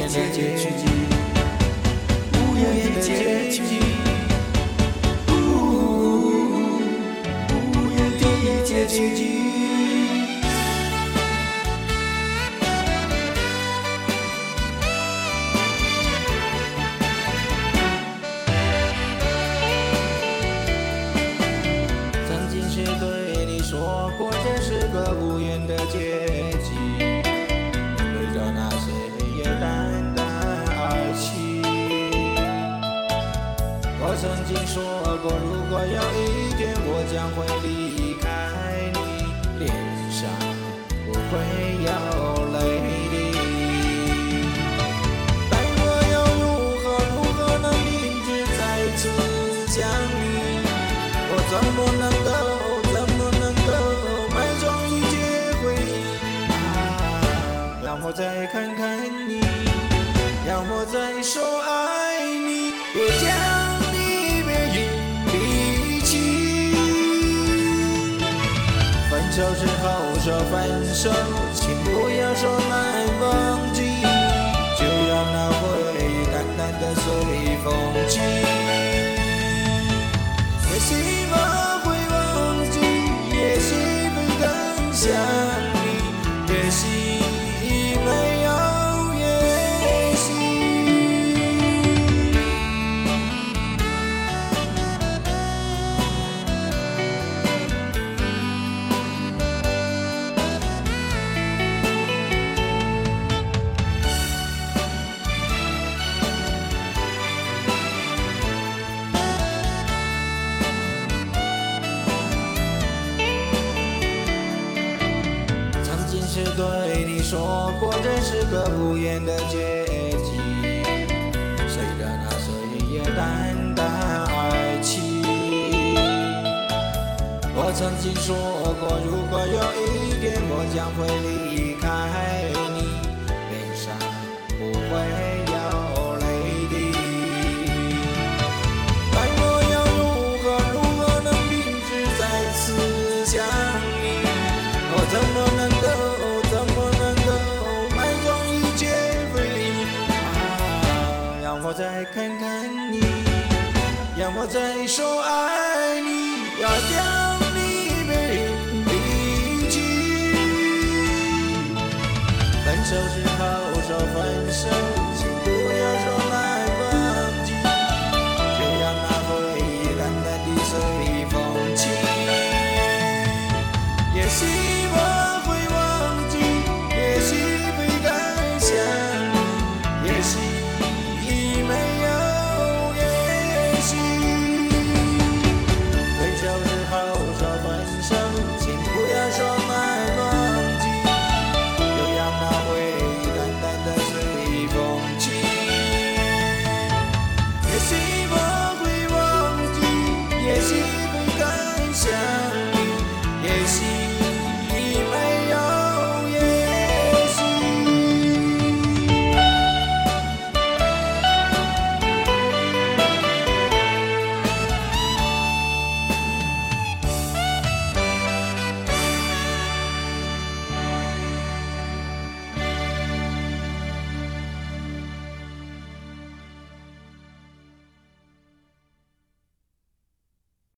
结局，无言的结局，无言的结局。曾经是对你说过，这是个无言的结局。对着那些也淡淡而起。我曾经说过，如果有一天我将会离开你，脸上不会有泪滴。但我又如何能停止再次想你？我怎么能够埋葬一切回忆啊？让我再看看你，让我再说爱你，别将你背影离弃。分手之后说分手，请不要说难忘记，就让那回忆淡淡的随风起。也许我会忘记，也许会更想你，也许没有也许。是对你说过，这是个无言的结局。随着那岁月淡淡而起。我曾经说过，如果有一天我将会离开你，脸上不会有泪滴。但我要如何能停止再次想你？我怎么能够埋葬一切回忆啊？让我再看看你，让我再说爱你，要将你背影离弃。分手之后说分手。